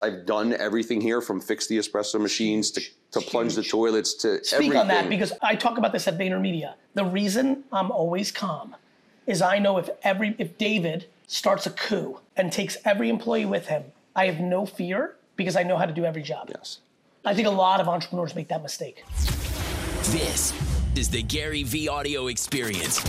I've done everything here from fix the espresso machines to plunge the toilets to everything. Speak on that, because I talk about this at VaynerMedia. The reason I'm always calm is I know if David starts a coup and takes every employee with him, I have no fear because I know how to do every job. Yes. I think a lot of entrepreneurs make that mistake. This is the Gary V Audio Experience.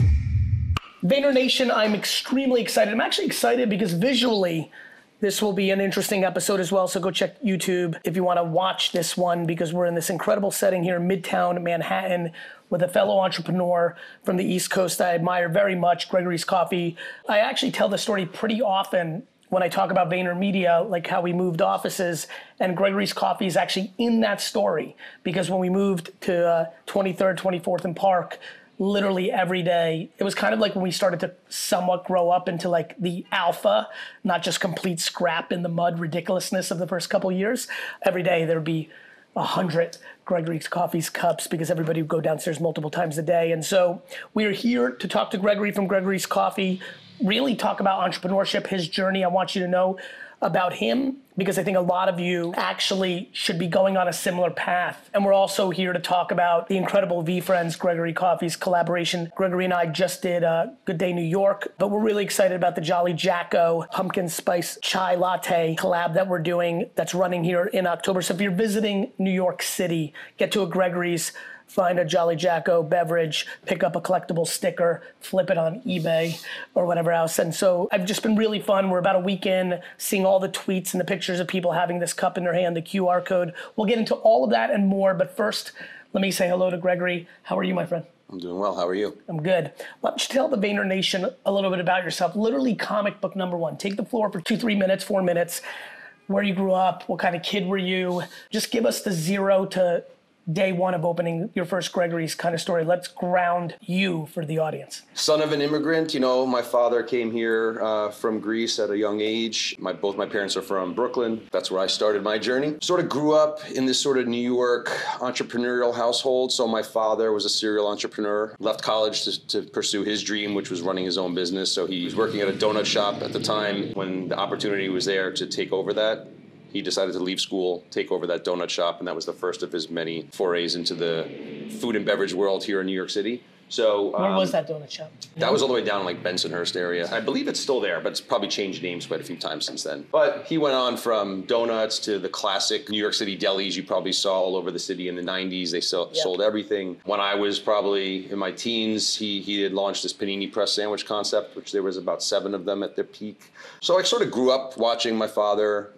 Vayner Nation, I'm extremely excited. I'm actually excited because visually, this will be an interesting episode as well, so go check YouTube if you want to watch this one, because we're in this incredible setting here in Midtown Manhattan with a fellow entrepreneur from the East Coast I admire very much, Gregory's Coffee. I actually tell this story pretty often when I talk about VaynerMedia, like how we moved offices, and Gregory's Coffee is actually in that story, because when we moved to 23rd, 24th and Park, literally every day, it was kind of like when we started to somewhat grow up into like the alpha, not just complete scrap in the mud ridiculousness of the first couple of years. Every day there'd be 100 Gregory's Coffee's cups because everybody would go downstairs multiple times a day. And so we are here to talk to Gregory from Gregory's Coffee, really talk about entrepreneurship, his journey. I want you to know about him because I think a lot of you actually should be going on a similar path. And we're also here to talk about the incredible VeeFriends, Gregory Coffee's collaboration. Gregory and I just did Good Day New York, but we're really excited about the Jolly Jacko pumpkin spice chai latte collab that we're doing that's running here in October. So if you're visiting New York City, get to a Gregory's, find a Jolly Jacko beverage, pick up a collectible sticker, flip it on eBay or whatever else. And so I've just been really fun. We're about a week in, seeing all the tweets and the pictures of people having this cup in their hand, the QR code. We'll get into all of that and more. But first, let me say hello to Gregory. How are you, my friend? I'm doing well. How are you? I'm good. Why don't you tell the Vayner Nation a little bit about yourself? Literally comic book number one. Take the floor for 2, 3 minutes, 4 minutes. Where you grew up, what kind of kid were you? Just give us the 0 to day one of opening your first Gregory's kind of story. Let's ground you for the audience. Son of an immigrant, my father came here from Greece at a young age. Both my parents are from Brooklyn. That's where I started my journey. Sort of grew up in this sort of New York entrepreneurial household. So my father was a serial entrepreneur, left college to pursue his dream, which was running his own business. So he was working at a donut shop at the time when the opportunity was there to take over that. He decided to leave school, take over that donut shop, and that was the first of his many forays into the food and beverage world here in New York City. So where was that donut shop? That was all the way down in like Bensonhurst area. I believe it's still there, but it's probably changed names quite a few times since then. But he went on from donuts to the classic New York City delis you probably saw all over the city in the 90s. They sold everything. When I was probably in my teens, he had launched this panini press sandwich concept, which there was about 7 of them at their peak. So I sort of grew up watching my father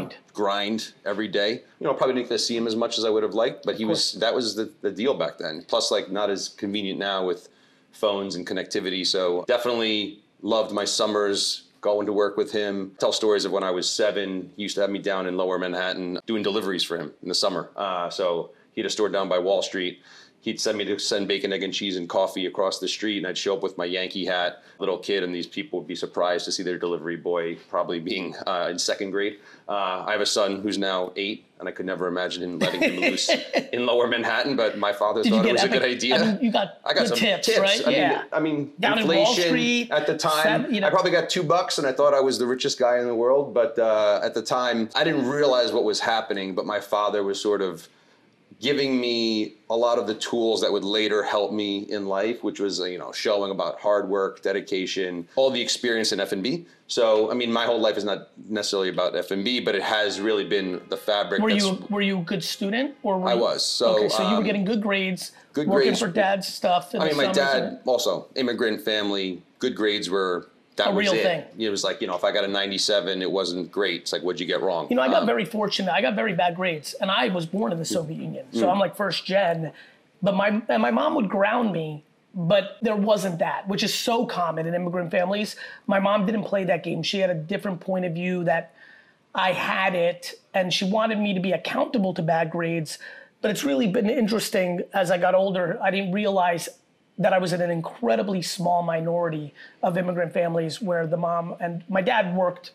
grind every day. Probably didn't get to see him as much as I would have liked, but that was the deal back then. Plus, like, not as convenient now with phones and connectivity. So definitely loved my summers going to work with him. Tell stories of when I was 7. He used to have me down in Lower Manhattan doing deliveries for him in the summer. So he had a store down by Wall Street. He'd send me to send bacon, egg, and cheese and coffee across the street, and I'd show up with my Yankee hat, little kid, and these people would be surprised to see their delivery boy probably being in 2nd grade. I have a son who's now 8, and I could never imagine him letting him loose in Lower Manhattan, but my father thought it was a good idea. I mean, I got some tips, right? I mean, down inflation in Wall Street, at the time, I probably got $2, and I thought I was the richest guy in the world, but at the time, I didn't realize what was happening, but my father was sort of giving me a lot of the tools that would later help me in life, which was, showing about hard work, dedication, all the experience in F&B. So, I mean, my whole life is not necessarily about F&B, but it has really been the fabric. Were you a good student? I was. So, okay, so you were getting good grades, working for dad's stuff. My dad also, immigrant family, good grades were... That was real thing. It was like, if I got a 97, it wasn't great. It's like, what'd you get wrong? I got very fortunate. I got very bad grades, and I was born in the Soviet Union, so I'm like first gen. But my mom would ground me, but there wasn't that, which is so common in immigrant families. My mom didn't play that game. She had a different point of view that I had it, and she wanted me to be accountable to bad grades. But it's really been interesting as I got older. I didn't realize that I was in an incredibly small minority of immigrant families where the mom and my dad worked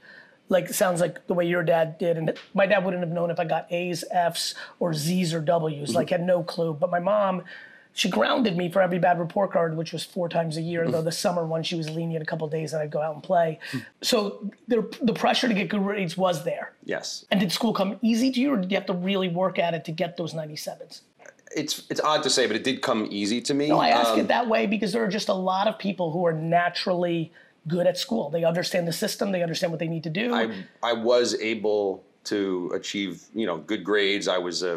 sounds like the way your dad did. And my dad wouldn't have known if I got A's, F's, or Z's or W's, had no clue. But my mom She grounded me for every bad report card, which was 4 times a year, though the summer one she was lenient a couple of days and I'd go out and play. So the pressure to get good grades was there. Yes. And did school come easy to you, or did you have to really work at it to get those 97s? It's odd to say, but it did come easy to me. No, I ask it that way because there are just a lot of people who are naturally good at school. They understand the system. They understand what they need to do. I was able to achieve, good grades. I was,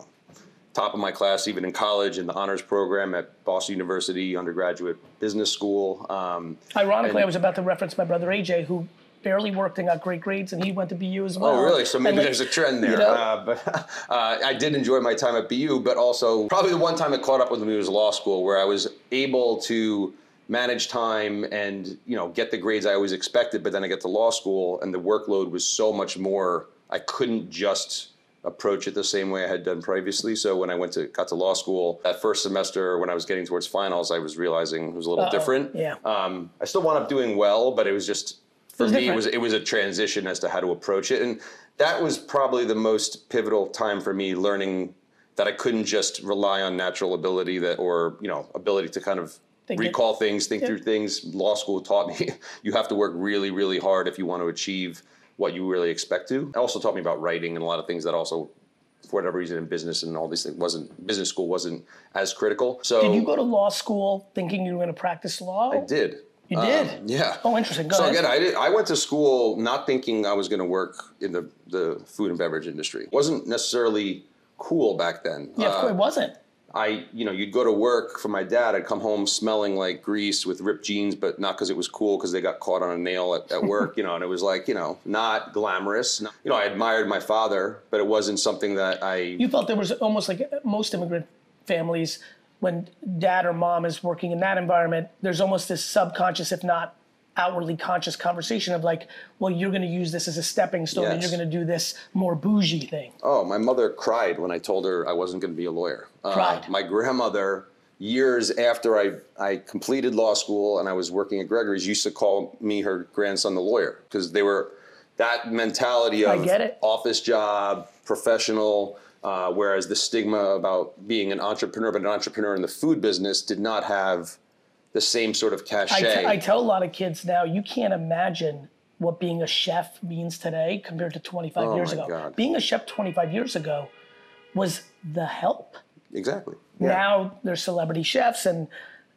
top of my class even in college in the honors program at Boston University undergraduate business school. Ironically, I was about to reference my brother AJ, who barely worked and got great grades, and he went to BU as well. Oh, really? So maybe there's a trend there. But I did enjoy my time at BU, but also probably the one time it caught up with me was law school, where I was able to manage time and, get the grades I always expected, but then I get to law school and the workload was so much more, I couldn't just approach it the same way I had done previously. So when I got to law school, that first semester when I was getting towards finals, I was realizing it was a little different. Yeah. I still wound up doing well, but it was just, for me, different. it was a transition as to how to approach it. And that was probably the most pivotal time for me, learning that I couldn't just rely on natural ability ability to kind of recall things, think through things. Law school taught me you have to work really, really hard if you want to achieve what you really expect to. It also taught me about writing and a lot of things that also, for whatever reason, in business and all these things, business school wasn't as critical. So did you go to law school thinking you were going to practice law? I did. You did? Yeah. Oh, interesting. Go ahead. Again, I went to school not thinking I was going to work in the food and beverage industry. It wasn't necessarily cool back then. Yeah, of course it wasn't. You'd go to work for my dad. I'd come home smelling like grease with ripped jeans, but not because it was cool, because they got caught on a nail at work, and it was like, not glamorous. I admired my father, but it wasn't something that You felt there was almost like most immigrant families, when dad or mom is working in that environment, there's almost this subconscious, if not outwardly conscious conversation of like, well, you're going to use this as a stepping stone and you're going to do this more bougie thing. Oh, my mother cried when I told her I wasn't going to be a lawyer. Cried. My grandmother, years after I completed law school and I was working at Gregory's, used to call me her grandson the lawyer, because they were that mentality of office job, professional, whereas the stigma about being an entrepreneur, but an entrepreneur in the food business did not have the same sort of cachet. I tell a lot of kids now, you can't imagine what being a chef means today compared to 25 years ago. God. Being a chef 25 years ago was the help. Exactly. Yeah. Now there's celebrity chefs and,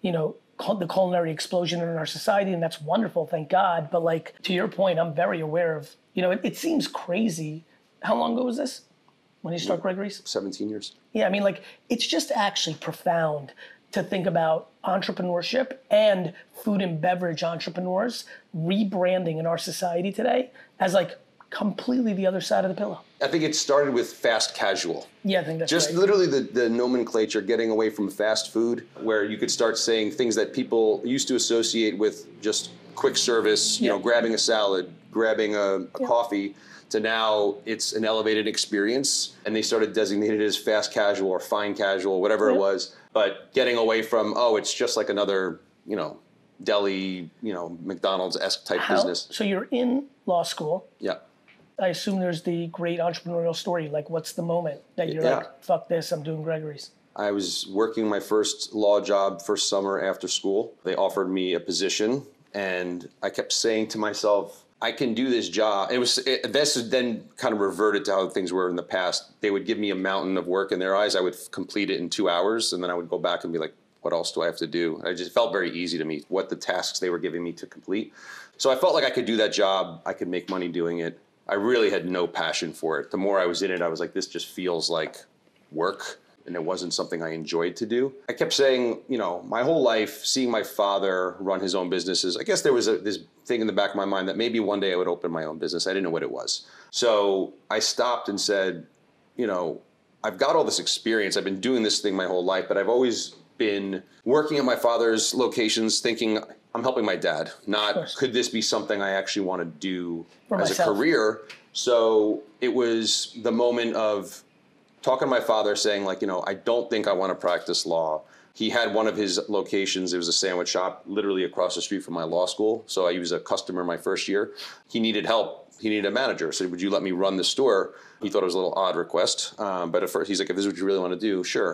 the culinary explosion in our society, and that's wonderful, thank God. But like, to your point, I'm very aware of, it seems crazy. How long ago was this when you started Gregory's? 17 years. Yeah, it's just actually profound to think about entrepreneurship and food and beverage entrepreneurs rebranding in our society today as like completely the other side of the pillow. I think it started with fast casual. Yeah, I think that's just right. Literally the nomenclature, getting away from fast food, where you could start saying things that people used to associate with just quick service, grabbing a salad, grabbing a coffee, to now it's an elevated experience. And they started designating it as fast casual or fine casual, whatever it was. But getting away from, it's just like another, deli, McDonald's-esque type business. So you're in law school. Yeah. I assume there's the great entrepreneurial story. Like, what's the moment that you're like, fuck this, I'm doing Gregory's? I was working my first law job first summer after school. They offered me a position, and I kept saying to myself, I can do this job. This then kind of reverted to how things were in the past. They would give me a mountain of work in their eyes. I would complete it in 2 hours, and then I would go back and be like, what else do I have to do? It just felt very easy to me, what the tasks they were giving me to complete. So I felt like I could do that job. I could make money doing it. I really had no passion for it. The more I was in it, I was like, this just feels like work, and it wasn't something I enjoyed to do. I kept saying, my whole life, seeing my father run his own businesses, I guess there was this thing in the back of my mind that maybe one day I would open my own business. I didn't know what it was. So I stopped and said, I've got all this experience. I've been doing this thing my whole life, but I've always been working at my father's locations thinking I'm helping my dad, not could this be something I actually want to do as a career. So it was the moment of talking to my father saying like, I don't think I want to practice law. He had one of his locations. It was a sandwich shop literally across the street from my law school. So I was a customer my first year. He needed help. He needed a manager. So would you let me run the store? He thought it was a little odd request. But at first he's like, if this is what you really want to do, sure.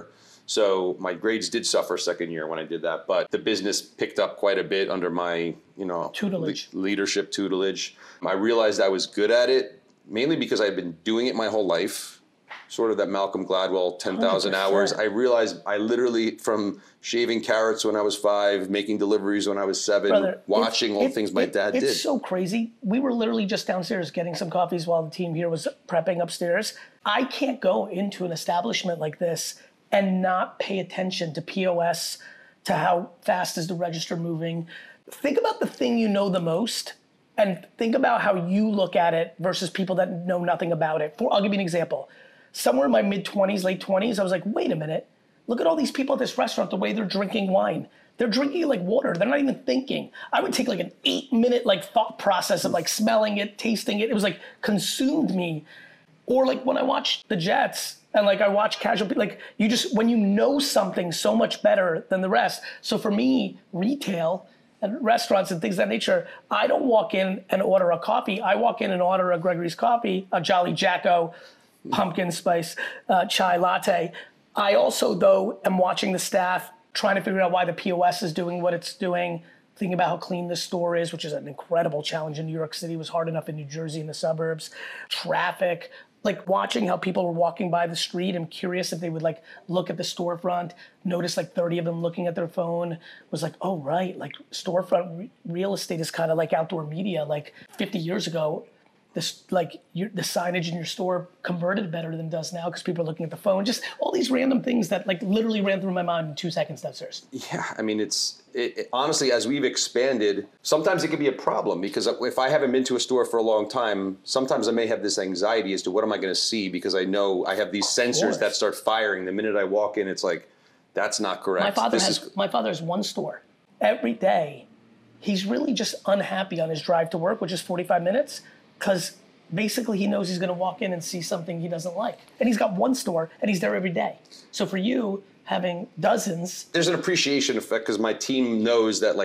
So my grades did suffer second year when I did that, but the business picked up quite a bit under my, Tutelage. leadership tutelage. I realized I was good at it, mainly because I'd been doing it my whole life. Sort of that Malcolm Gladwell 10,000 hours. 100%. I realized I literally, from shaving carrots when I was 5, making deliveries when I was 7, Brother, watching all the things my dad did. It's so crazy. We were literally just downstairs getting some coffees while the team here was prepping upstairs. I can't go into an establishment like this and not pay attention to POS, to how fast is the register moving. Think about the thing you know the most and think about how you look at it versus people that know nothing about it. I'll give you an example. Somewhere in my mid-20s, late 20s, I was like, wait a minute. Look at all these people at this restaurant, the way they're drinking wine. They're drinking it like water. They're not even thinking. I would take like an 8-minute thought process of smelling it, tasting it. It was consumed me. Or when I watch the Jets and I watch casual people, when you know something so much better than the rest. So for me, retail and restaurants and things of that nature, I don't walk in and order a coffee. I walk in and order a Gregory's coffee, a Jolly Jacko, pumpkin spice chai latte. I also, though, am watching the staff, trying to figure out why the POS is doing what it's doing, thinking about how clean the store is, which is an incredible challenge in New York City. It was hard enough in New Jersey in the suburbs. Traffic, watching how people were walking by the street. I'm curious if they would look at the storefront, notice 30 of them looking at their phone, was oh, right, storefront real estate is kind of like outdoor media. 50 years ago, the signage in your store converted better than it does now because people are looking at the phone. Just all these random things that literally ran through my mind in 2 seconds downstairs. Yeah, I mean, honestly, as we've expanded, sometimes it can be a problem because if I haven't been to a store for a long time, sometimes I may have this anxiety as to what am I going to see because I know I have these sensors that start firing. The minute I walk in, it's that's not correct. My father has one store. Every day, he's really just unhappy on his drive to work, which is 45 minutes. Because basically he knows he's going to walk in and see something he doesn't like. And he's got one store, and he's there every day. So for you, having dozens... There's an appreciation effect because my team knows that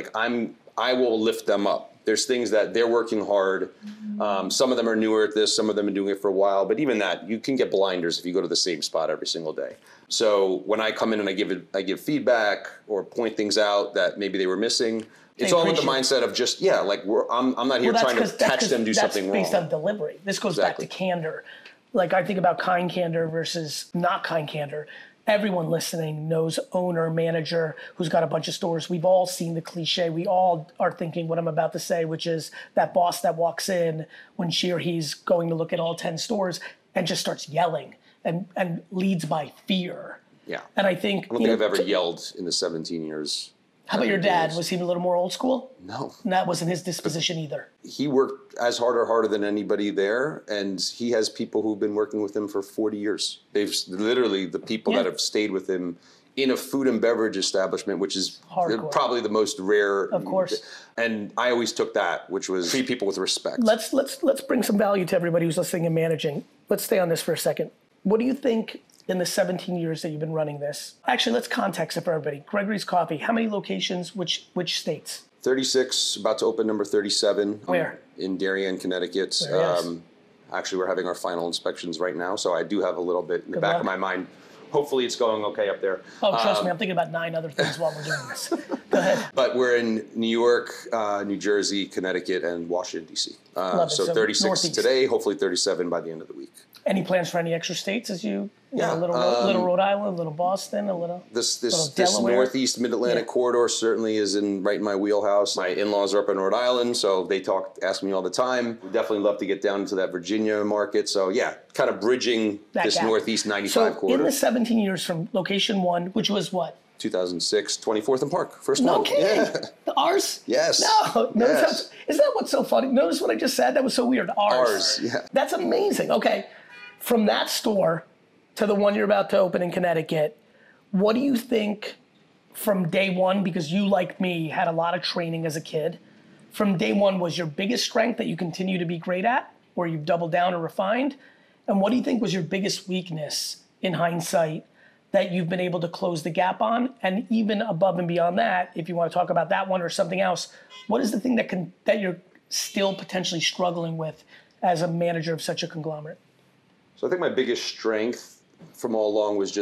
I will lift them up. There's things that they're working hard. Some of them are newer at this. Some of them have been doing it for a while. But even that, you can get blinders if you go to the same spot every single day. So when I come in and I give feedback or point things out that maybe they were missing... It's all with the mindset of just, I'm not here trying to catch them do something wrong. That's based on delivery. This goes back to candor. I think about kind candor versus not kind candor. Everyone listening knows owner, manager, who's got a bunch of stores. We've all seen the cliche. We all are thinking what I'm about to say, which is that boss that walks in when she or he's going to look at all 10 stores and just starts yelling and leads by fear. Yeah. And I don't think I've ever yelled in the 17 years. How about your dad? Was he a little more old school? No. And that wasn't his disposition either. He worked as hard or harder than anybody there, and he has people who've been working with him for 40 years. They've literally, the people that have stayed with him in a food and beverage establishment, which is probably the most rare. Of course. And I always took that, which was treat people with respect. Let's bring some value to everybody who's listening and managing. Let's stay on this for a second. What do you think in the 17 years that you've been running this? Actually, let's context it for everybody. Gregory's Coffee, how many locations, which states? 36, about to open number 37. Where? In Darien, Connecticut. Actually, we're having our final inspections right now, so I do have a little bit in the back of my mind. Hopefully it's going okay up there. Oh, trust me, I'm thinking about 9 other things while we're doing this. Go ahead. But we're in New York, New Jersey, Connecticut, and Washington, D.C. So 36 Northeast. Today, hopefully 37 by the end of the week. Any plans for any extra states as you know, little Rhode Island, little Boston, a little this Delaware? Northeast Mid-Atlantic corridor certainly is right in my wheelhouse. My in-laws are up in Rhode Island, so they ask me all the time. We definitely love to get down into that Virginia market. So kind of bridging this gap. Northeast 95 corridor. In the 17 years from location 1, which was what? 2006, 24th and Park, first one. No kidding. Yeah. Ours? Yes. No. Yes. Isn't that what's so funny? Notice what I just said? That was so weird. Ours. Yeah. That's amazing. Okay. From that store to the one you're about to open in Connecticut, what do you think from day one, because you, like me, had a lot of training as a kid, from day one was your biggest strength that you continue to be great at, or you've doubled down or refined? And what do you think was your biggest weakness in hindsight that you've been able to close the gap on? And even above and beyond that, if you want to talk about that one or something else, what is the thing that you're still potentially struggling with as a manager of such a conglomerate? So I think my biggest strength from all along was just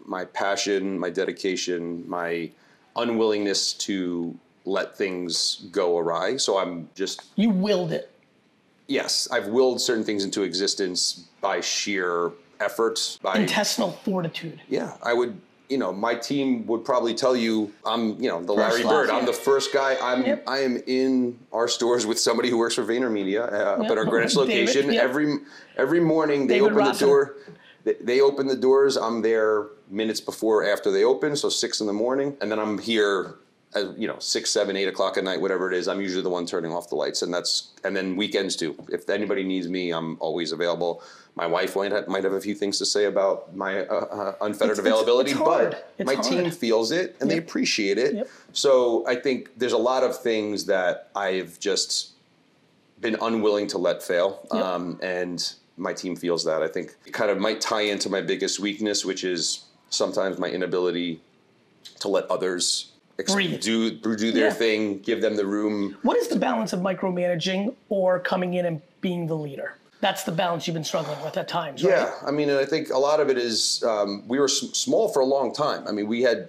my passion, my dedication, my unwillingness to let things go awry. So I'm just... You willed it. Yes, I've willed certain things into existence by sheer effort. By intestinal fortitude. Yeah, I would... my team would probably tell you I'm, the First Larry class, Bird. yeah. I'm the first guy. Yep. I am in our stores with somebody who works for VaynerMedia up at our Greenwich location. David, yep. Every morning they David open Rossiter. the door. They open the doors. I'm there minutes before after they open, so 6 in the morning, and then I'm here at 6, 7, 8 o'clock at night, whatever it is. I'm usually the one turning off the lights, and then weekends too. If anybody needs me, I'm always available. My wife might have a few things to say about my unfettered availability, it's hard. but It's my hard. team feels it and they appreciate it. Yep. So I think there's a lot of things that I've just been unwilling to let fail, and my team feels that. I think it kind of might tie into my biggest weakness, which is sometimes my inability to let others do their thing, give them the room. What is the balance of micromanaging or coming in and being the leader? That's the balance you've been struggling with at times, right? Yeah, I mean, and I think a lot of it is we were small for a long time. I mean, we had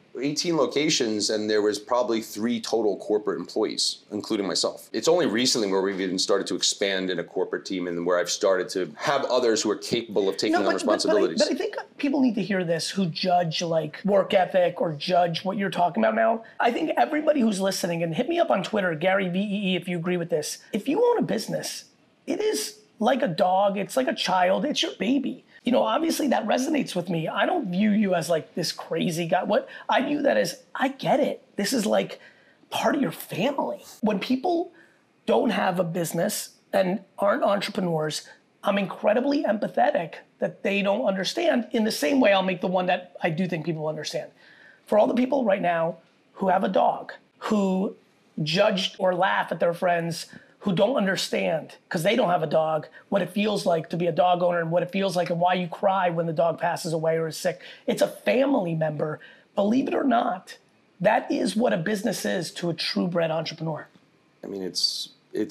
18 locations, and there was probably 3 total corporate employees, including myself. It's only recently where we've even started to expand in a corporate team and where I've started to have others who are capable of taking on responsibilities. But I think people need to hear this who judge like work ethic or judge what you're talking about now. I think everybody who's listening, and hit me up on Twitter, Gary VEE, if you agree with this. If you own a business, it is like a dog, it's like a child, it's your baby. Obviously that resonates with me. I don't view you as like this crazy guy. What I view that as, I get it. This is like part of your family. When people don't have a business and aren't entrepreneurs, I'm incredibly empathetic that they don't understand. In the same way, I'll make the one that I do think people understand. For all the people right now who have a dog, who judge or laugh at their friends who don't understand, because they don't have a dog, what it feels like to be a dog owner and what it feels like and why you cry when the dog passes away or is sick. It's a family member. Believe it or not, that is what a business is to a true bred entrepreneur. I mean, it's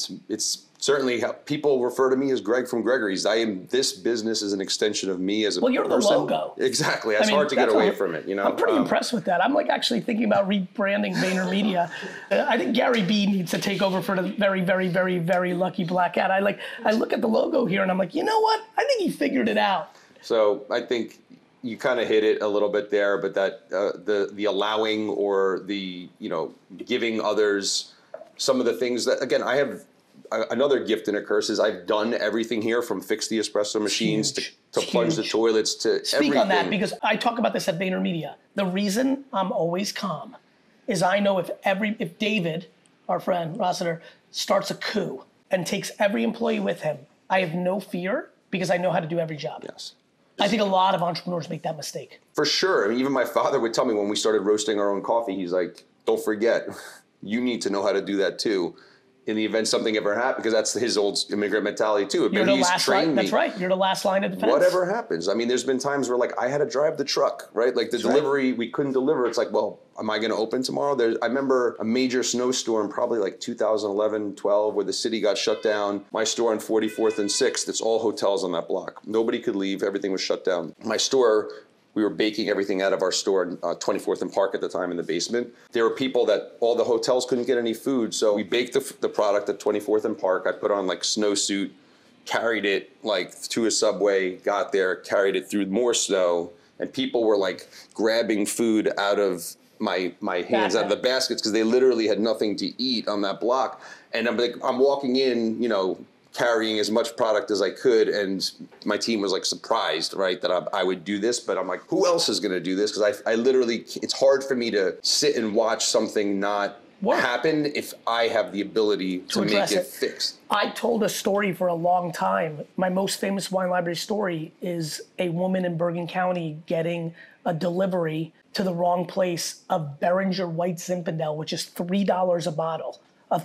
certainly how people refer to me as Greg from Gregory's. This business is an extension of me as a person. Well, you're the logo. Exactly. It's hard to get away from it, I'm pretty impressed with that. I'm like actually thinking about rebranding VaynerMedia. I think Gary B needs to take over for the very, very, very, very lucky black cat. I look at the logo here and I'm like, you know what? I think he figured it out. So I think you kind of hit it a little bit there, but that the allowing or the giving others some of the things that, again, I have another gift and a curse is I've done everything here from fix the espresso machines to plunge the toilets to everything. Speak on that, because I talk about this at VaynerMedia. The reason I'm always calm is I know if David, our friend Rossiter, starts a coup and takes every employee with him, I have no fear because I know how to do every job. Yes. I think a lot of entrepreneurs make that mistake. For sure. I mean, even my father would tell me when we started roasting our own coffee, he's like, don't forget, you need to know how to do that too. In the event something ever happened, because that's his old immigrant mentality too. You're the last line. That's right. You're the last line of defense. Whatever happens. I mean, there's been times where like I had to drive the truck, right? Like the delivery, we couldn't deliver. It's like, well, am I going to open tomorrow? I remember a major snowstorm, probably like 2011, 12, where the city got shut down. My store on 44th and 6th, it's all hotels on that block. Nobody could leave. Everything was shut down. My store, we were baking everything out of our store on 24th and Park at the time in the basement. There were people that all the hotels couldn't get any food, so we baked the product at 24th and Park. I put on like snowsuit, carried it like to a Subway, got there, carried it through more snow, and people were like grabbing food out of my hands, out of the baskets, because they literally had nothing to eat on that block. And I'm walking in, carrying as much product as I could, and my team was like surprised, right, that I would do this, but I'm like, who else is going to do this? Because I literally, it's hard for me to sit and watch something not happen if I have the ability to make it fixed. I told a story for a long time. My most famous wine library story is a woman in Bergen County getting a delivery to the wrong place of Beringer White Zinfandel, which is $3 a bottle. A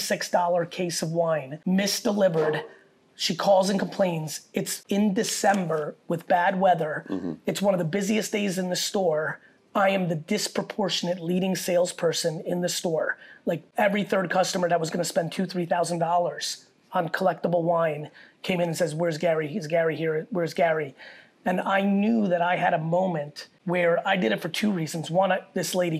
$36 case of wine, misdelivered. She calls and complains. It's in December with bad weather. Mm-hmm. It's one of the busiest days in the store. I am the disproportionate leading salesperson in the store. Like every third customer that was going to spend $2,000, $3,000 on collectible wine came in and says, "Where's Gary? Is Gary here? Where's Gary?" And I knew that I had a moment where I did it for two reasons. One, this lady,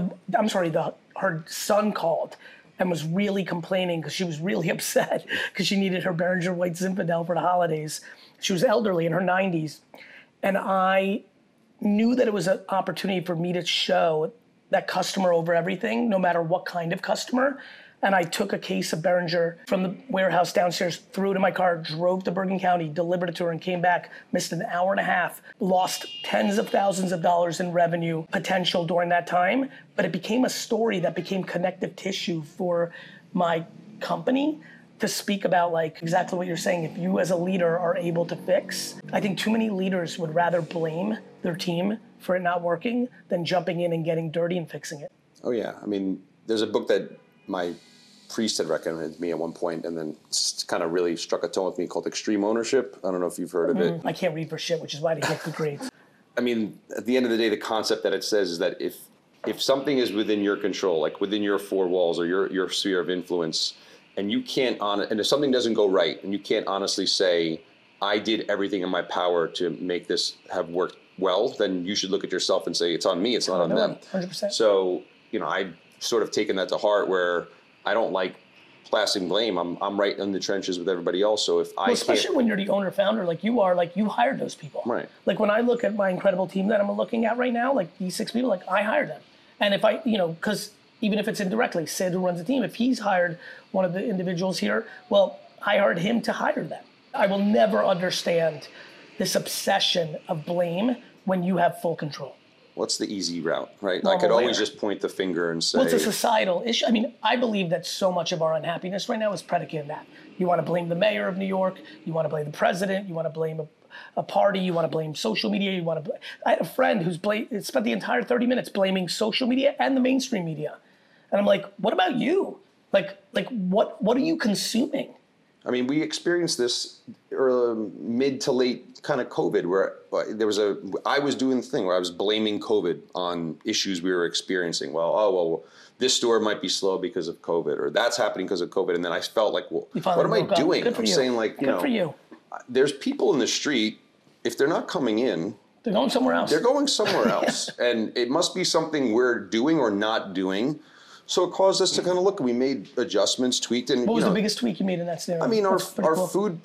her son called and was really complaining because she was really upset because she needed her Behringer White Zinfandel for the holidays. She was elderly in her 90s. And I knew that it was an opportunity for me to show that customer over everything, no matter what kind of customer. And I took a case of Behringer from the warehouse downstairs, threw it in my car, drove to Bergen County, delivered it to her, and came back, missed an hour and a half, lost tens of thousands of dollars in revenue potential during that time. But it became a story that became connective tissue for my company to speak about, like, exactly what you're saying. If you as a leader are able to fix, I think too many leaders would rather blame their team for it not working than jumping in and getting dirty and fixing it. Oh yeah, I mean, there's a book that my priest had recommended to me at one point, and then kind of really struck a tone with me, called Extreme Ownership. I don't know if you've heard of it. I can't read for shit, which is why I didn't get good grades. I mean, at the end of the day, the concept that it says is that if something is within your control, like within your four walls or your sphere of influence, and you can't and if something doesn't go right, and you can't honestly say, I did everything in my power to make this have worked well, then you should look at yourself and say, it's on me, it's not on them. 100%. So, I've sort of taken that to heart, where I don't like placing blame. I'm right in the trenches with everybody else. So especially when you're the owner founder, like you are, like you hired those people. Right. Like when I look at my incredible team that I'm looking at right now, like these 6 people, like I hired them. And if I, because even if it's indirectly, Sid, who runs the team, if he's hired one of the individuals here, well, I hired him to hire them. I will never understand this obsession of blame when you have full control. What's the easy route, right? Normal I could always layer. just point the finger and say... Well, it's a societal issue. I mean, I believe that so much of our unhappiness right now is predicated on that. You want to blame the mayor of New York. You want to blame the president. You want to blame a party. You want to blame social media. You want to. I had a friend who's spent the entire 30 minutes blaming social media and the mainstream media. And I'm like, what about you? Like what are you consuming? I mean, we experienced this mid to late kind of COVID, where I was doing the thing where I was blaming COVID on issues we were experiencing. Well, this store might be slow because of COVID, or that's happening because of COVID. And then I felt like, well, what am I doing? Good for I'm you. saying, like, Good for you. There's people in the street, if they're not coming in, they're going somewhere else. They're going somewhere else. And it must be something we're doing or not doing. So it caused us to kind of look. We made adjustments, tweaked, and what was the biggest tweak you made in that scenario? I mean, our cool.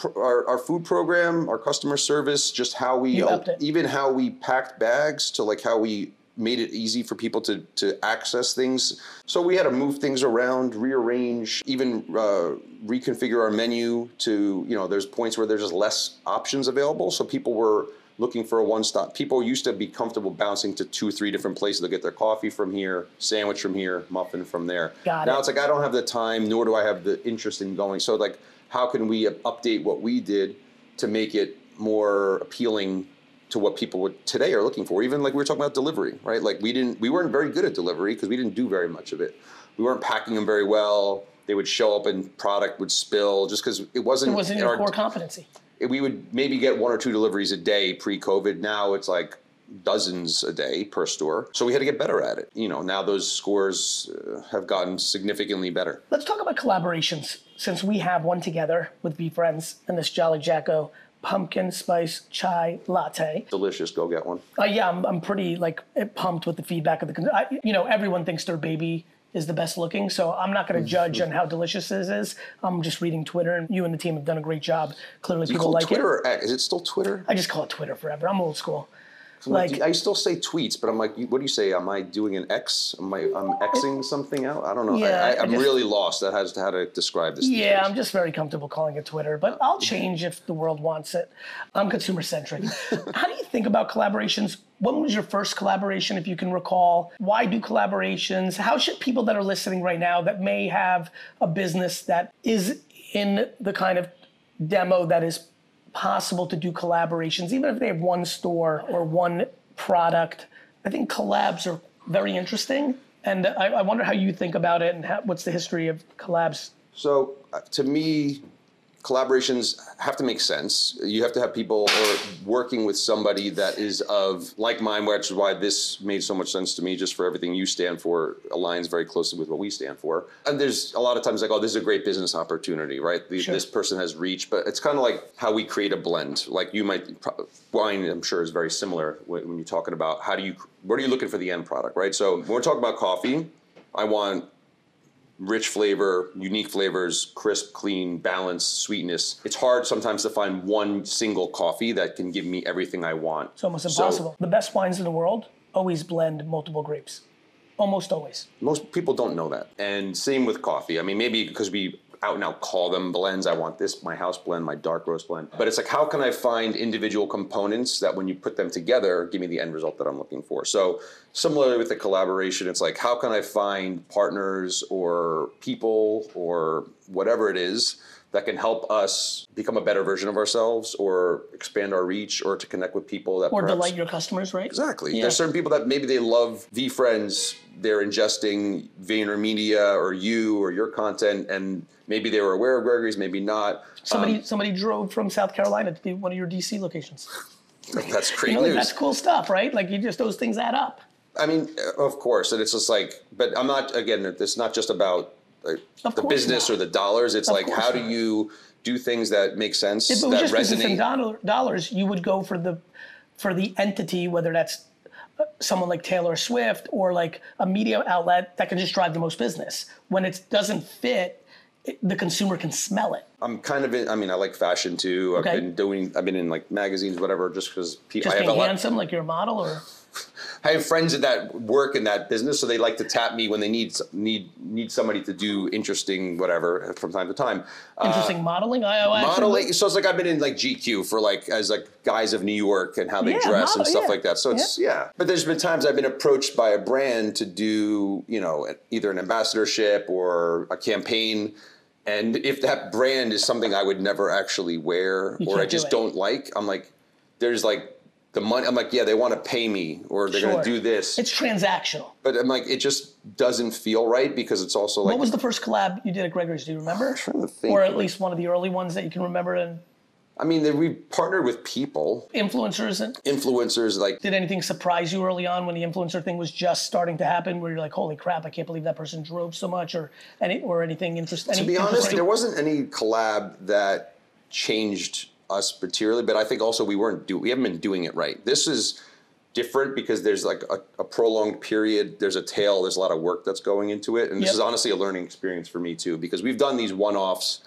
food program, our customer service, just how we even how we packed bags, to like how we made it easy for people to access things. So we had to move things around, rearrange, even reconfigure our menu to, there's points where there's just less options available. So people were looking for a one-stop. People used to be comfortable bouncing to 2 or 3 different places to get their coffee from here, sandwich from here, muffin from there. Now it's like, I don't have the time, nor do I have the interest in going. So like, how can we update what we did to make it more appealing to what people today are looking for? Even like we were talking about delivery, right? Like we weren't very good at delivery because we didn't do very much of it. We weren't packing them very well. They would show up and product would spill just because it wasn't your core competency. We would maybe get 1 or 2 deliveries a day pre-COVID. Now it's like dozens a day per store. So we had to get better at it. Now those scores have gotten significantly better. Let's talk about collaborations, since we have one together with Be Friends and this Jolly Jacko pumpkin spice chai latte. Delicious. Go get one. Yeah, I'm pretty pumped with the feedback of everyone thinks their baby is the best looking, so I'm not going to judge on how delicious this is. I'm just reading Twitter, and you and the team have done a great job. Clearly, people like Twitter it. Or X? Is it still Twitter? I just call it Twitter forever. I'm old school. I still say tweets, but I'm like, what do you say? Am I doing an X? I'm Xing something out? I don't know. Yeah, I'm really lost. That has how to describe this. Yeah, I'm just very comfortable calling it Twitter, but I'll change if the world wants it. I'm consumer centric. How do you think about collaborations? When was your first collaboration, if you can recall? Why do collaborations? How should people that are listening right now that may have a business that is in the kind of demo that is possible to do collaborations, even if they have one store or one product? I think collabs are very interesting, and I wonder how you think about it and what's the history of collabs. So to me, collaborations have to make sense. You have to have people or working with somebody that is of like mine, which is why this made so much sense to me, just for everything you stand for aligns very closely with what we stand for. And there's a lot of times like, oh, this is a great business opportunity, right? This person has reach, but it's kind of like how we create a blend. Like you might, wine I'm sure is very similar when you're talking about what are you looking for the end product, right? So when we're talking about coffee, I want rich flavor, unique flavors, crisp, clean, balanced, sweetness. It's hard sometimes to find one single coffee that can give me everything I want. It's almost impossible. The best wines in the world always blend multiple grapes. Almost always. Most people don't know that. And same with coffee. I mean, maybe because we out and out call them blends. I want this, my house blend, my dark roast blend. But it's like, how can I find individual components that when you put them together, give me the end result that I'm looking for? So similarly with the collaboration, it's like, how can I find partners or people or whatever it is that can help us become a better version of ourselves or expand our reach or to connect with people that or perhaps delight your customers, right? Exactly. Yeah. There's certain people that maybe they love VeeFriends, they're ingesting VaynerMedia or you or your content, and maybe they were aware of Gregory's, maybe not. Somebody drove from South Carolina to one of your DC locations. That's great news. That's cool stuff, right? Like those things add up. I mean, of course, and it's just like, but I'm not, again, it's not just about the business or the dollars. It's like, how do you do things that make sense, if it was that just business resonate? and dollars, you would go for the entity, whether that's someone like Taylor Swift or like a media outlet that can just drive the most business. When it doesn't fit, the consumer can smell it. I'm kind of I like fashion too. Okay. I've been in like magazines, whatever, just because people. Just being handsome, like you're a model, or. I have friends that work in that business, so they like to tap me when they need somebody to do interesting whatever from time to time. Interesting modeling. Modeling. So it's like I've been in like GQ for like as like guys of New York and how they dress and stuff like that. So it's But there's been times I've been approached by a brand to do either an ambassadorship or a campaign. And if that brand is something I would never actually wear or I just don't like, I'm like, there's like the money. I'm like, yeah, they want to pay me or they're going to do this. It's transactional. But I'm like, it just doesn't feel right because it's also like. What was the first collab you did at Gregory's? Do you remember? I'm trying to think. Or at least one of the early ones that you can remember? And I mean, we partnered with people. Influencers. Like. Did anything surprise you early on when the influencer thing was just starting to happen where you're like, holy crap, I can't believe that person drove so much or anything interesting? To be honest, there wasn't any collab that changed us materially, but I think also we haven't been doing it right. This is different because there's like a prolonged period, there's a tail, there's a lot of work that's going into it. And this is honestly a learning experience for me too, because we've done these one-offs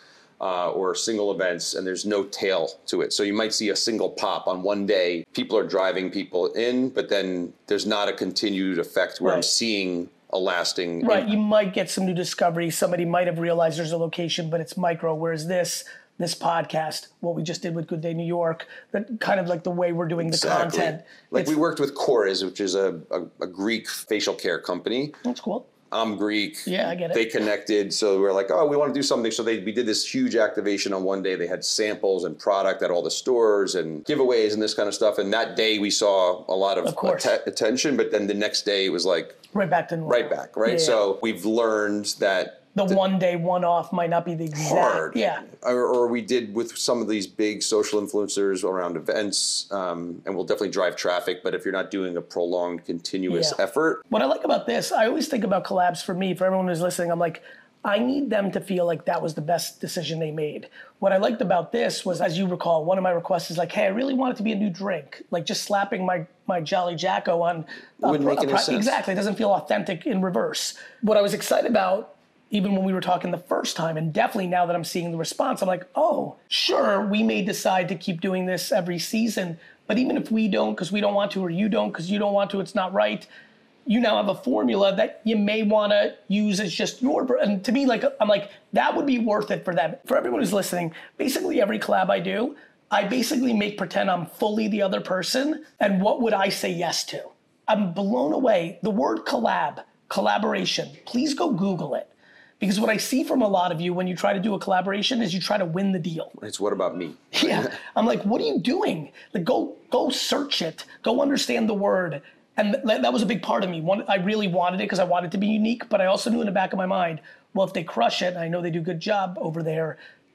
or single events and there's no tail to it. So you might see a single pop on one day, people are driving people in, but then there's not a continued effect where I'm seeing a lasting. Right, you might get some new discovery. Somebody might have realized there's a location, but it's micro, whereas this podcast, what we just did with Good Day New York, that kind of like the way we're doing the content. Like we worked with Korres, which is a Greek facial care company. That's cool. I'm Greek. Yeah, I get it. They connected, so we were like, oh, we want to do something. So we did this huge activation on one day. They had samples and product at all the stores and giveaways and this kind of stuff. And that day we saw a lot of attention, but then the next day it was like right back to normal. Right back, right? Yeah. So we've learned that the one day, one off might not be the exact. Hard. Yeah. Or we did with some of these big social influencers around events, and we'll definitely drive traffic. But if you're not doing a prolonged, continuous effort. What I like about this, I always think about collabs for me, for everyone who's listening, I'm like, I need them to feel like that was the best decision they made. What I liked about this was, as you recall, one of my requests is like, hey, I really want it to be a new drink. Like just slapping my Jolly Jacko on. Wouldn't make any sense. Exactly. It doesn't feel authentic in reverse. What I was excited about, even when we were talking the first time, and definitely now that I'm seeing the response, I'm like, oh, sure, we may decide to keep doing this every season, but even if we don't, because we don't want to, or you don't, because you don't want to, it's not right, you now have a formula that you may want to use as just your, and to me, like, I'm like, that would be worth it for them. For everyone who's listening, basically every collab I do, I basically make pretend I'm fully the other person, and what would I say yes to? I'm blown away. The word collaboration, please go Google it. Because what I see from a lot of you when you try to do a collaboration is you try to win the deal. It's what about me? Yeah. I'm like, what are you doing? Like, go search it. Go understand the word. And that was a big part of me. I really wanted it because I wanted it to be unique, but I also knew in the back of my mind, well, if they crush it, and I know they do a good job over there,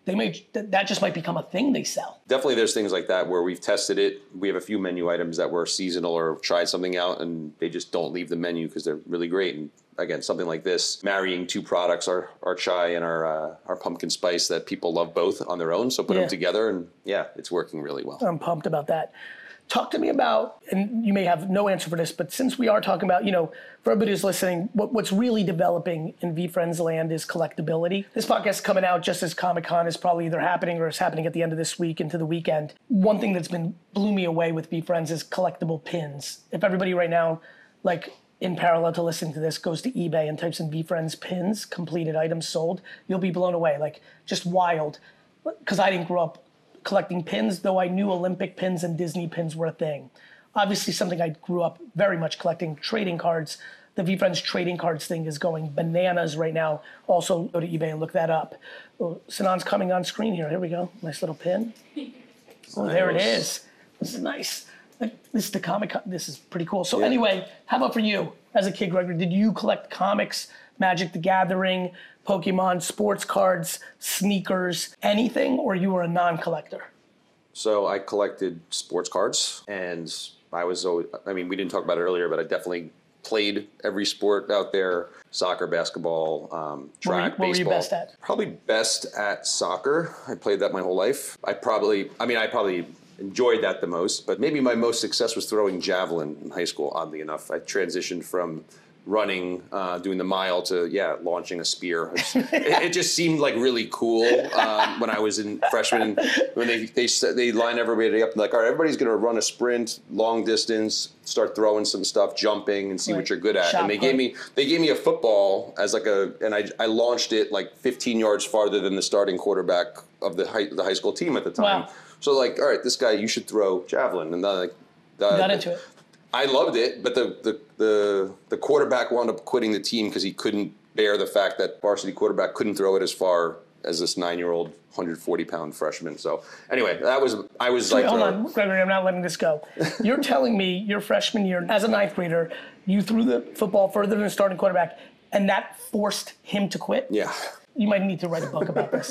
that just might become a thing they sell. Definitely there's things like that where we've tested it. We have a few menu items that were seasonal or tried something out and they just don't leave the menu because they're really great. And again, something like this, marrying two products, our chai and our pumpkin spice, that people love both on their own. So put them together and it's working really well. I'm pumped about that. Talk to me about, and you may have no answer for this, but since we are talking about, for everybody who's listening, what's really developing in VeeFriends land is collectability. This podcast is coming out just as Comic-Con is probably either happening or is happening at the end of this week into the weekend. One thing that's blew me away with VeeFriends is collectible pins. If everybody right now, like in parallel to listening to this, goes to eBay and types in VeeFriends pins, completed items sold, you'll be blown away. Like, just wild. Because I didn't grow up collecting pins, though I knew Olympic pins and Disney pins were a thing. Obviously something I grew up very much collecting, trading cards. The VeeFriends trading cards thing is going bananas right now. Also go to eBay and look that up. Oh, Sanan's coming on screen here. Here we go. Nice little pin. Oh, there it is. This is nice. This is the Comic-Con. This is pretty cool. So anyway, how about for you as a kid, Gregory? Did you collect comics, Magic the Gathering, Pokemon, sports cards, sneakers, anything, or you were a non-collector? So I collected sports cards, and I was always, we didn't talk about it earlier, but I definitely played every sport out there: soccer, basketball, track, baseball. What were you best at? Probably best at soccer. I played that my whole life. I probably enjoyed that the most, but maybe my most success was throwing javelin in high school, oddly enough. I transitioned from running, doing the mile to, launching a spear. It just seemed like really cool when I was in freshman. When they line everybody up, like, all right, everybody's going to run a sprint, long distance, start throwing some stuff, jumping, and see what you're good at. And they gave me a football as and I launched it like 15 yards farther than the starting quarterback of the high school team at the time. Wow. So like, all right, this guy, you should throw javelin. And then got into it. I loved it, but the quarterback wound up quitting the team because he couldn't bear the fact that varsity quarterback couldn't throw it as far as this 9-year-old 140-pound freshman. So anyway, I was like, hold on, Gregory, I'm not letting this go. You're telling me your freshman year as a ninth grader, you threw the football further than the starting quarterback, and that forced him to quit? Yeah. You might need to write a book about this.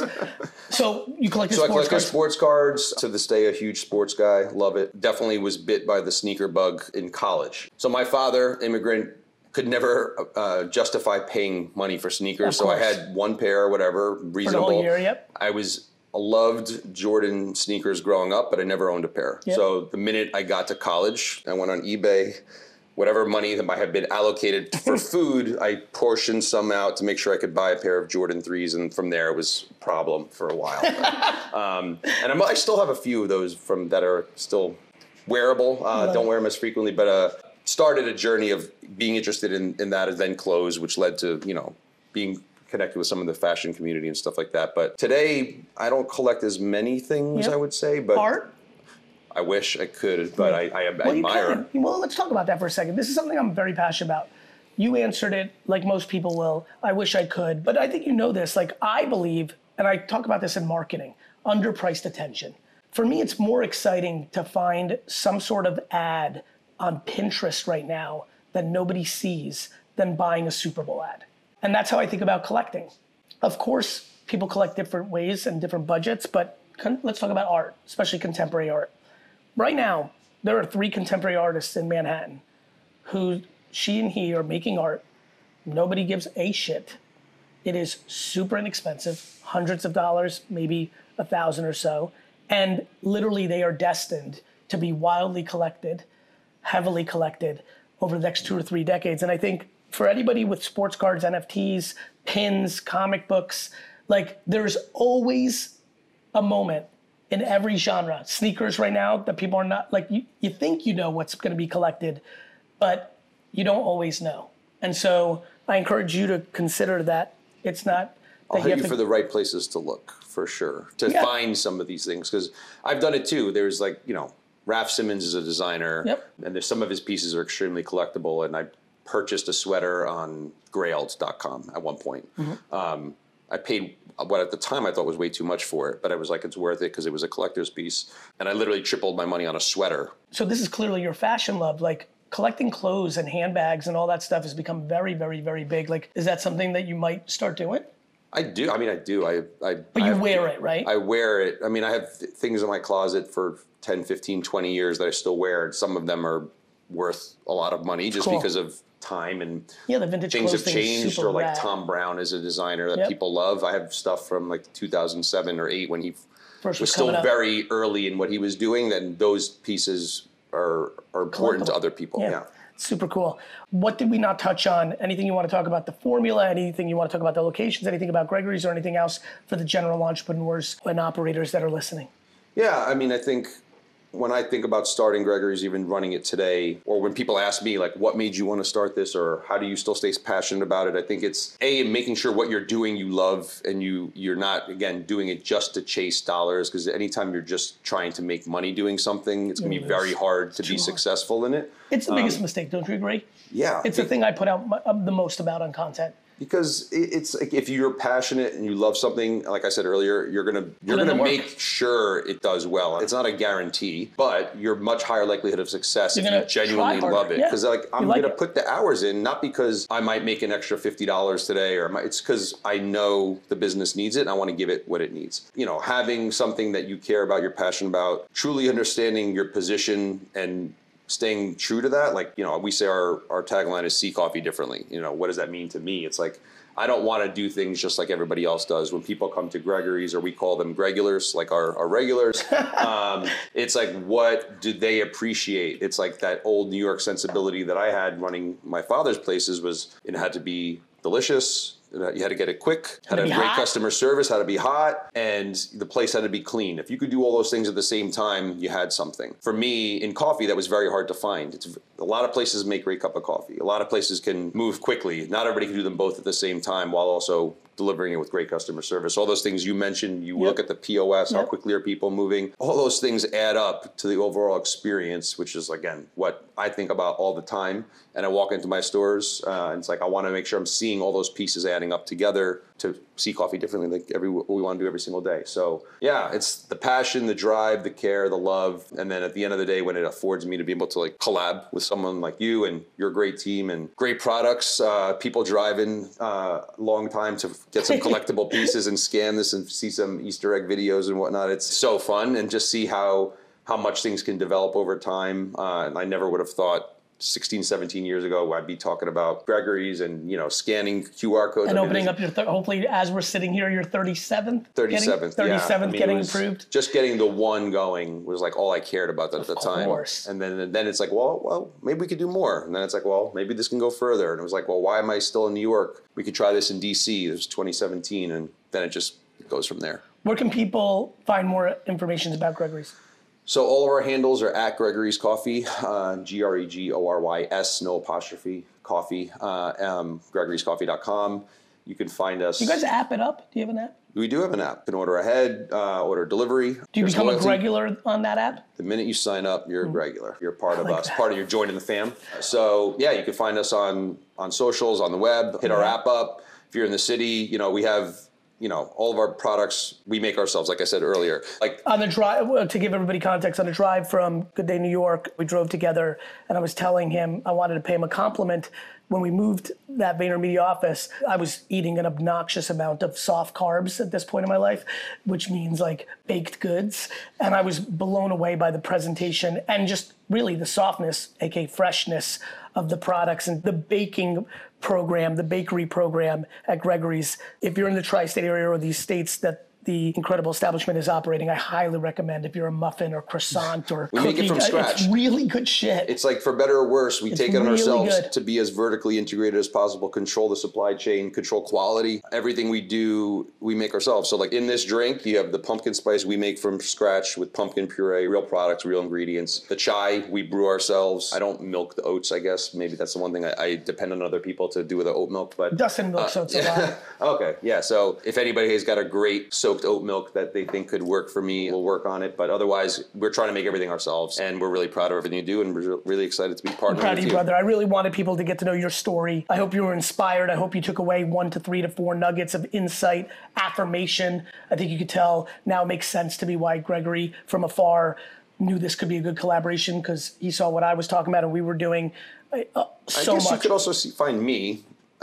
So you collected sports cards? So I collected cards? Sports cards. To this day, a huge sports guy. Love it. Definitely was bit by the sneaker bug in college. So my father, immigrant, could never justify paying money for sneakers. So I had one pair or whatever, reasonable. For the whole year, yep. I loved Jordan sneakers growing up, but I never owned a pair. Yep. So the minute I got to college, I went on eBay. Whatever money that might have been allocated for food, I portioned some out to make sure I could buy a pair of Jordan 3s, and from there it was a problem for a while. And I still have a few of those that are still wearable. Don't wear them as frequently, but started a journey of being interested in that, and then clothes, which led to being connected with some of the fashion community and stuff like that. But today, I don't collect as many things, I would say. But art? I wish I could, but I admire. Well, let's talk about that for a second. This is something I'm very passionate about. You answered it like most people will. I wish I could, but I think you know this. Like, I believe, and I talk about this in marketing, underpriced attention. For me, it's more exciting to find some sort of ad on Pinterest right now that nobody sees than buying a Super Bowl ad. And that's how I think about collecting. Of course, people collect different ways and different budgets, but let's talk about art, especially contemporary art. Right now, there are 3 contemporary artists in Manhattan who she and he are making art. Nobody gives a shit. It is super inexpensive, hundreds of dollars, maybe 1,000 or so. And literally they are destined to be wildly collected, heavily collected over the next 2 or 3 decades. And I think for anybody with sports cards, NFTs, pins, comic books, like there's always a moment in every genre. Sneakers right now that people are not, like you think you know what's gonna be collected, but you don't always know. And so I encourage you to consider that it's not. I'll hit you for the right places to look, for sure, to find some of these things, because I've done it too. There's Raf Simons is a designer, and there's some of his pieces are extremely collectible, and I purchased a sweater on grailed.com at one point. Mm-hmm. I paid what at the time I thought was way too much for it, but I was like, it's worth it because it was a collector's piece. And I literally tripled my money on a sweater. So this is clearly your fashion love. Like, collecting clothes and handbags and all that stuff has become very, very, very big. Like, is that something that you might start doing? I do. I mean, I do. But you wear it, right? I wear it. I mean, I have things in my closet for 10, 15, 20 years that I still wear. And some of them are worth a lot of money just because of time and the vintage things clothes have thing is changed. super Or like rad. Tom Brown is a designer that people love. I have stuff from like 2007 or 8 when he First was coming still up. very early in what he was doing. Then those pieces are important to other people. Yeah. Super cool. What did we not touch on? Anything you want to talk about the formula? Anything you want to talk about the locations? Anything about Gregory's or anything else for the general entrepreneurs and operators that are listening? Yeah, I mean, I think when I think about starting Gregory's, even running it today, or when people ask me, like, what made you want to start this, or how do you still stay passionate about it? I think it's, making sure what you're doing you love, and you're not, again, doing it just to chase dollars, because anytime you're just trying to make money doing something, it's going to be very hard to be successful in it. It's the biggest mistake, don't you agree? Yeah. It's the thing I put out the most about on content. Because it's like if you're passionate and you love something, like I said earlier, you're gonna make sure it does well. It's not a guarantee, but you're much higher likelihood of success if you genuinely love it. Because I'm gonna put the hours in, not because I might make an extra $50 today, it's because I know the business needs it and I want to give it what it needs. You know, having something that you care about, you're passionate about, truly understanding your position and staying true to that. Like, you know, we say our tagline is see coffee differently. You know, what does that mean to me? It's like, I don't want to do things just like everybody else does. When people come to Gregory's, or we call them Gregulars, like our regulars, it's like, what do they appreciate? It's like that old New York sensibility that I had running my father's places was it had to be delicious. You had to get it quick, had to have great customer service, had to be hot, and the place had to be clean. If you could do all those things at the same time, you had something. For me, in coffee, that was very hard to find. A lot of places make great cup of coffee. A lot of places can move quickly. Not everybody can do them both at the same time while also delivering it with great customer service. All those things you mentioned, you look at the POS, how quickly are people moving? All those things add up to the overall experience, which is, again, what I think about all the time. And I walk into my stores, and it's like I want to make sure I'm seeing all those pieces adding up together to see coffee differently, like we want to do every single day. So yeah, it's the passion, the drive, the care, the love, and then at the end of the day, when it affords me to be able to like collab with someone like you and your great team and great products, people driving a long time to get some collectible pieces and scan this and see some Easter egg videos and whatnot. It's so fun, and just see how much things can develop over time. And I never would have thought 16, 17 years ago, I'd be talking about Gregory's and, you know, scanning QR codes. And opening up your, hopefully, as we're sitting here, your 37th? 37th, 37th getting approved? Just getting the one going was like all I cared about at the time. Of course. And then it's like, well, maybe we could do more. And then it's like, well, maybe this can go further. And it was like, well, why am I still in New York? We could try this in DC. It was 2017. And then it just goes from there. Where can people find more information about Gregory's? So all of our handles are at Gregory's Coffee, Gregory's, no apostrophe, coffee, Gregory'sCoffee.com. You can find us. Do you guys app it up? Do you have an app? We do have an app. You can order ahead, order delivery. Do you become a regular on that app? The minute you sign up, you're a regular. You're part of us, part of your joining the fam. So yeah, you can find us on socials, on the web, hit our app up. If you're in the city, you know, we have, you know, all of our products we make ourselves, like I said earlier. Like on the drive, to give everybody context, on the drive from Good Day New York, we drove together, and I was telling him I wanted to pay him a compliment. When we moved that VaynerMedia office, I was eating an obnoxious amount of soft carbs at this point in my life, which means like baked goods. And I was blown away by the presentation and just really the softness, aka freshness of the products and the baking program, the bakery program at Gregory's. If you're in the tri-state area or these states that the incredible establishment is operating, I highly recommend if you're a muffin or croissant or we cookie. Make it from scratch. It's really good shit. It's like, for better or worse, we take it on ourselves good. to be as vertically integrated as possible, control the supply chain, control quality. Everything we do, we make ourselves. So like in this drink, you have the pumpkin spice we make from scratch with pumpkin puree, real products, real ingredients. The chai we brew ourselves. I don't milk the oats, I guess. Maybe that's the one thing I depend on other people to do with the oat milk. But Dustin milks oats a lot. Okay, yeah. So if anybody has got a great soaked oat milk that they think could work for me, we'll work on it. But otherwise, we're trying to make everything ourselves, and we're really proud of everything you do, and we're really excited to be partnering with you. I'm proud of you, brother. I really wanted people to get to know your story. I hope you were inspired. I hope you took away 1 to 3 to 4 nuggets of insight, affirmation. I think you could tell now it makes sense to me why Gregory from afar knew this could be a good collaboration, because he saw what I was talking about and we were doing so much. I guess you could also find me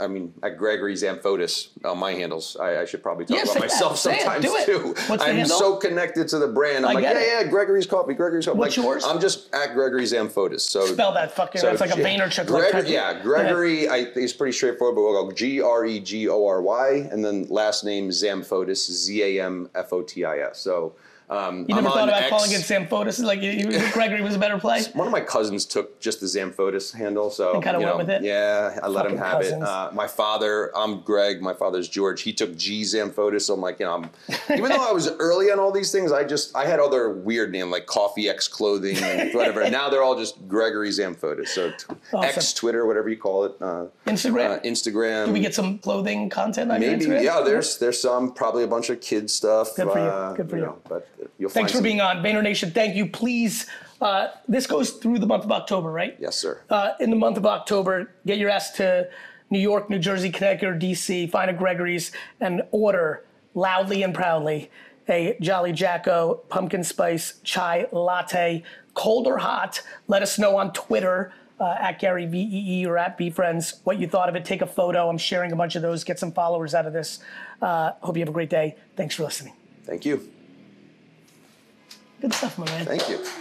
I mean, at Gregory Zamfotis on my handles. I should probably talk about say myself that. Say it. sometimes Do it. too. What's the I'm handle? so connected to the brand. I'm I like, get it. yeah, Gregory's Coffee, Gregory's Coffee. What's like, yours? I'm just at Gregory Zamfotis. So Spell that fucking. That's like a Vaynerchuk. Gregory. I think it's pretty straightforward, but we'll go Gregory, and then last name Zamfotis, Zamfotis. So. You never thought about calling it Zamfotis? Like Gregory was a better play? One of my cousins took just the Zamfotis handle, so And kinda went with it? Yeah, I let him Fucking have cousins. it. My father, I'm Greg. My father's George. He took G Zamfotis. So I'm like, even though I was early on all these things, I had other weird names like Coffee X Clothing and whatever. And now they're all just Gregory Zamfotis. So X, Twitter, whatever you call it. Instagram. Instagram. Do we get some clothing content on your Maybe, Instagram? yeah. There's some, probably a bunch of kids stuff. Good for you. Good for you. But you'll Thanks find for being on. Vayner Nation, thank you. Please, this goes through the month of October, right? Yes, sir. In the month of October, get your ass to New York, New Jersey, Connecticut, or DC, find a Gregory's and order loudly and proudly a Jolly Jacko pumpkin spice chai latte, cold or hot. Let us know on Twitter, at Gary VEE or at BeFriends, what you thought of it. Take a photo. I'm sharing a bunch of those. Get some followers out of this. Hope you have a great day. Thanks for listening. Thank you. Good stuff, my man. Thank you.